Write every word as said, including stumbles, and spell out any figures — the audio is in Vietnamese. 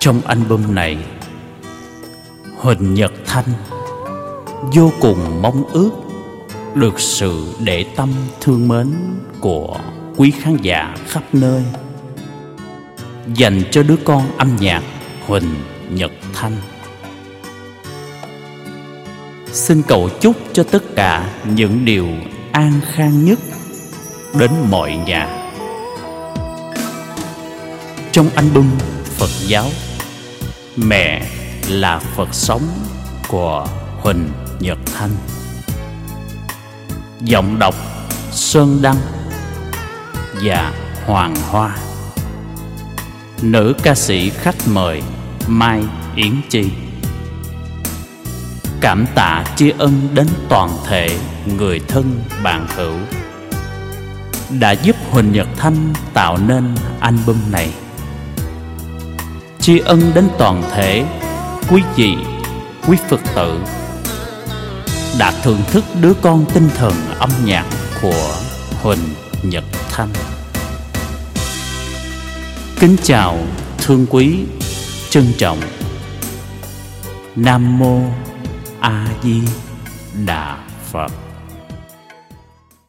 Trong album này, Huỳnh Nhật Thanh vô cùng mong ước được sự để tâm thương mến của quý khán giả khắp nơi, dành cho đứa con âm nhạc Huỳnh Nhật Thanh. Xin cầu chúc cho tất cả những điều an khang nhất đến mọi nhà. Trong album Phật giáo Mẹ là Phật sống của Huỳnh Nhật Thanh, giọng đọc Sơn Đăng và Hoàng Hoa, nữ ca sĩ khách mời Mai Yến Chi. Cảm tạ tri ân đến toàn thể người thân bạn hữu đã giúp Huỳnh Nhật Thanh tạo nên album này. Tri ân đến toàn thể quý vị, quý Phật tử đã thưởng thức đứa con tinh thần âm nhạc của Huỳnh Nhật Thanh. Kính chào thương quý, trân trọng. Nam Mô A Di Đà Phật.